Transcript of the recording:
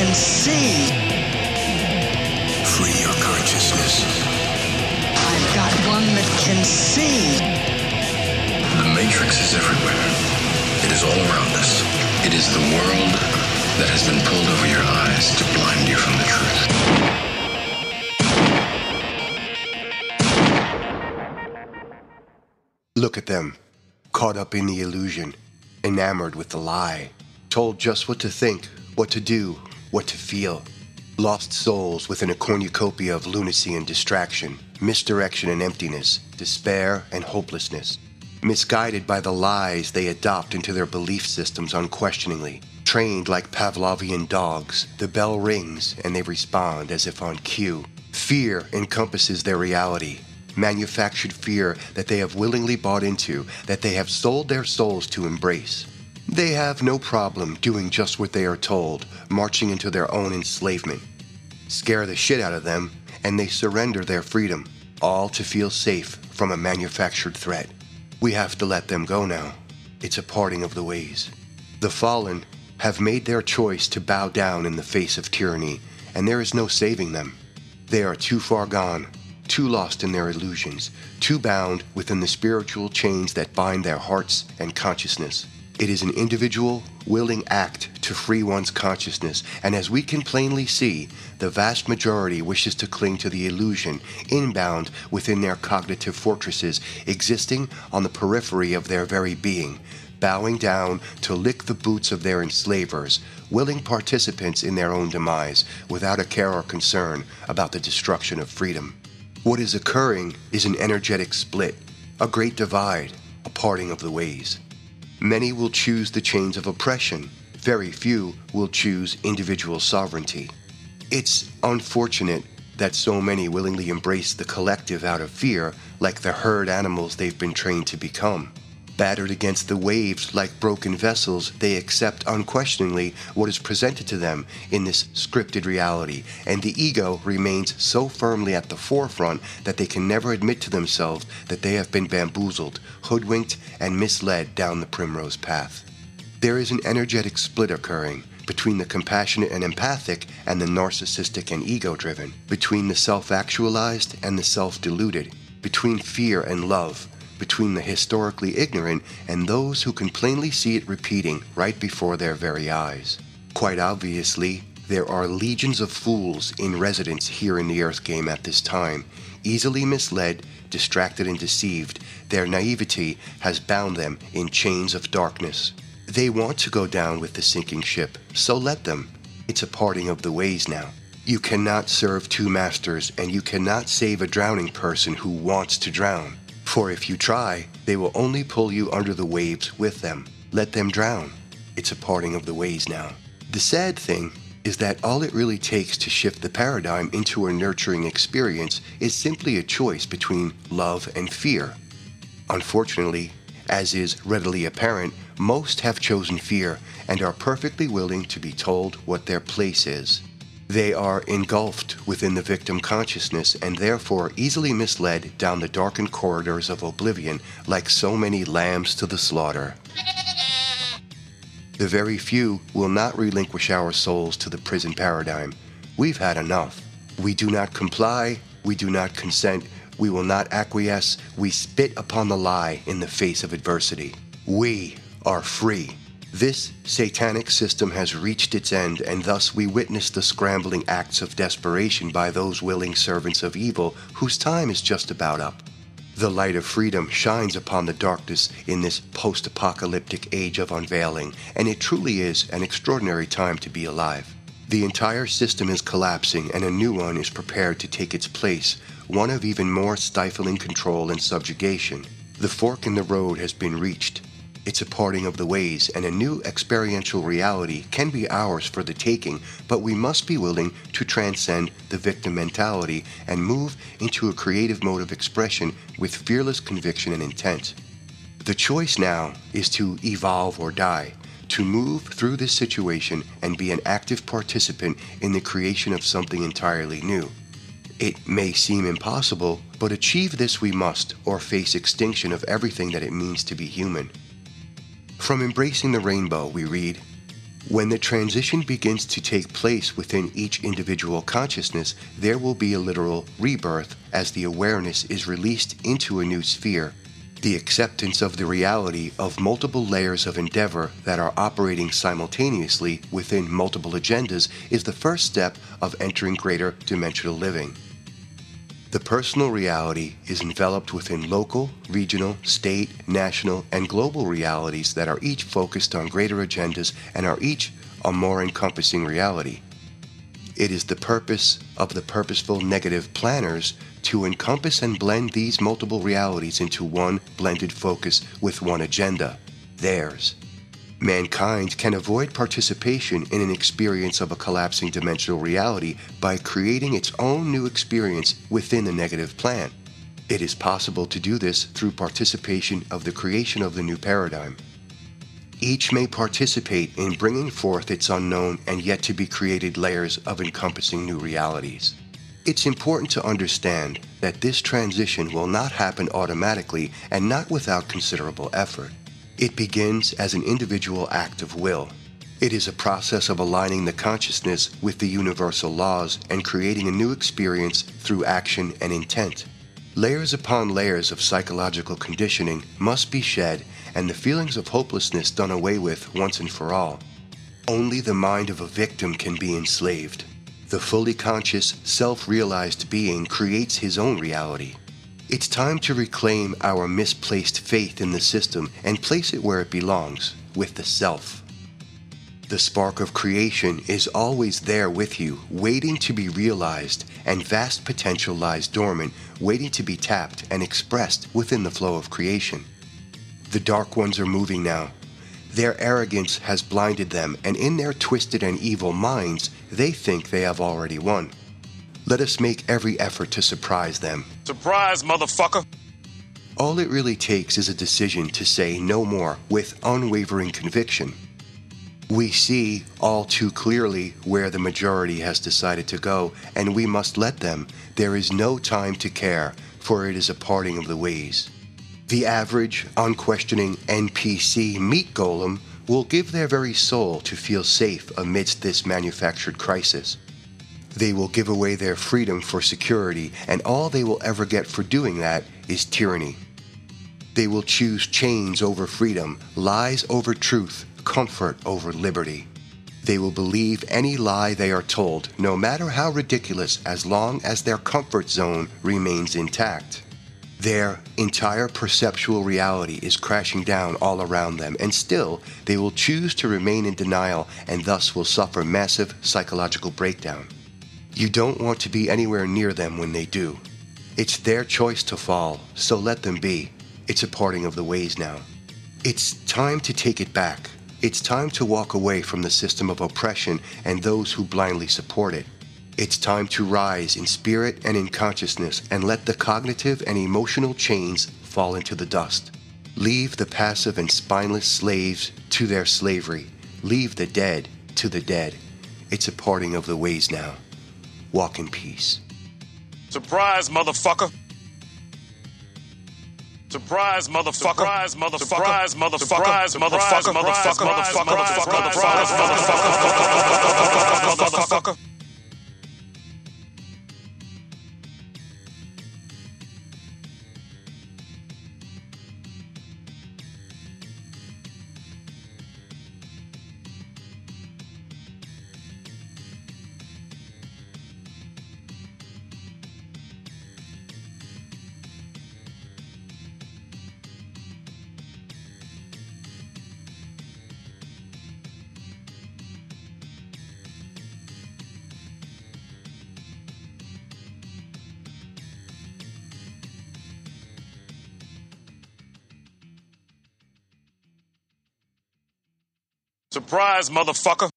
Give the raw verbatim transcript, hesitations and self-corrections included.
can see. Free your consciousness. I've got one that can see. The Matrix is everywhere. It is all around us. It is the world that has been pulled over your eyes to blind you from the truth. Look at them, caught up in the illusion, enamored with the lie, told just what to think, what to do, what to feel. Lost souls within a cornucopia of lunacy and distraction, misdirection and emptiness, despair and hopelessness. Misguided by the lies they adopt into their belief systems unquestioningly. Trained like Pavlovian dogs, the bell rings and they respond as if on cue. Fear encompasses their reality. Manufactured fear that they have willingly bought into, that they have sold their souls to embrace. They have no problem doing just what they are told, marching into their own enslavement. Scare the shit out of them, and they surrender their freedom, all to feel safe from a manufactured threat. We have to let them go now. It's a parting of the ways. The fallen have made their choice to bow down in the face of tyranny, and there is no saving them. They are too far gone, too lost in their illusions, too bound within the spiritual chains that bind their hearts and consciousness. It is an individual, willing act to free one's consciousness, and as we can plainly see, the vast majority wishes to cling to the illusion, inbound within their cognitive fortresses, existing on the periphery of their very being, bowing down to lick the boots of their enslavers, willing participants in their own demise, without a care or concern about the destruction of freedom. What is occurring is an energetic split, a great divide, a parting of the ways. Many will choose the chains of oppression. Very few will choose individual sovereignty. It's unfortunate that so many willingly embrace the collective out of fear, like the herd animals they've been trained to become. Battered against the waves like broken vessels, they accept unquestioningly what is presented to them in this scripted reality, and the ego remains so firmly at the forefront that they can never admit to themselves that they have been bamboozled, hoodwinked, and misled down the primrose path. There is an energetic split occurring between the compassionate and empathic and the narcissistic and ego-driven, between the self-actualized and the self-deluded, between fear and love, between the historically ignorant and those who can plainly see it repeating right before their very eyes. Quite obviously, there are legions of fools in residence here in the Earth game at this time, easily misled, distracted and deceived. Their naivety has bound them in chains of darkness. They want to go down with the sinking ship, so let them. It's a parting of the ways now. You cannot serve two masters, and you cannot save a drowning person who wants to drown. For if you try, they will only pull you under the waves with them. Let them drown. It's a parting of the ways now. The sad thing is that all it really takes to shift the paradigm into a nurturing experience is simply a choice between love and fear. Unfortunately, as is readily apparent, most have chosen fear and are perfectly willing to be told what their place is. They are engulfed within the victim consciousness and therefore easily misled down the darkened corridors of oblivion like so many lambs to the slaughter. The very few will not relinquish our souls to the prison paradigm. We've had enough. We do not comply, we do not consent, we will not acquiesce, we spit upon the lie in the face of adversity. We are free. This satanic system has reached its end, and thus we witness the scrambling acts of desperation by those willing servants of evil whose time is just about up. The light of freedom shines upon the darkness in this post-apocalyptic age of unveiling, and it truly is an extraordinary time to be alive. The entire system is collapsing, and a new one is prepared to take its place, one of even more stifling control and subjugation. The fork in the road has been reached. It's a parting of the ways, and a new experiential reality can be ours for the taking, but we must be willing to transcend the victim mentality and move into a creative mode of expression with fearless conviction and intent. The choice now is to evolve or die, to move through this situation and be an active participant in the creation of something entirely new. It may seem impossible, but achieve this we must, or face extinction of everything that it means to be human. From Embracing the Rainbow, we read, When the transition begins to take place within each individual consciousness, there will be a literal rebirth as the awareness is released into a new sphere. The acceptance of the reality of multiple layers of endeavor that are operating simultaneously within multiple agendas is the first step of entering greater dimensional living. The personal reality is enveloped within local, regional, state, national, and global realities that are each focused on greater agendas and are each a more encompassing reality. It is the purpose of the purposeful negative planners to encompass and blend these multiple realities into one blended focus with one agenda, theirs. Mankind can avoid participation in an experience of a collapsing dimensional reality by creating its own new experience within the negative plan. It is possible to do this through participation of the creation of the new paradigm. Each may participate in bringing forth its unknown and yet to be created layers of encompassing new realities. It's important to understand that this transition will not happen automatically and not without considerable effort. It begins as an individual act of will. It is a process of aligning the consciousness with the universal laws and creating a new experience through action and intent. Layers upon layers of psychological conditioning must be shed and the feelings of hopelessness done away with once and for all. Only the mind of a victim can be enslaved. The fully conscious, self-realized being creates his own reality. It's time to reclaim our misplaced faith in the system and place it where it belongs, with the self. The spark of creation is always there with you, waiting to be realized, and vast potential lies dormant, waiting to be tapped and expressed within the flow of creation. The Dark Ones are moving now. Their arrogance has blinded them, and in their twisted and evil minds, they think they have already won. Let us make every effort to surprise them. Surprise, motherfucker! All it really takes is a decision to say no more with unwavering conviction. We see all too clearly where the majority has decided to go, and we must let them. There is no time to care, for it is a parting of the ways. The average, unquestioning N P C meat golem will give their very soul to feel safe amidst this manufactured crisis. They will give away their freedom for security, and all they will ever get for doing that is tyranny. They will choose chains over freedom, lies over truth, comfort over liberty. They will believe any lie they are told, no matter how ridiculous, as long as their comfort zone remains intact. Their entire perceptual reality is crashing down all around them, and still they will choose to remain in denial and thus will suffer massive psychological breakdown. You don't want to be anywhere near them when they do. It's their choice to fall, so let them be. It's a parting of the ways now. It's time to take it back. It's time to walk away from the system of oppression and those who blindly support it. It's time to rise in spirit and in consciousness and let the cognitive and emotional chains fall into the dust. Leave the passive and spineless slaves to their slavery. Leave the dead to the dead. It's a parting of the ways now. Walk in peace. Surprise, motherfucker! Surprise, motherfucker! Surprise, motherfucker! Surprise, motherfucker! Surprise, motherfucker! Motherfucker! Motherfucker! Motherfucker! Motherfucker! Surprise, motherfucker!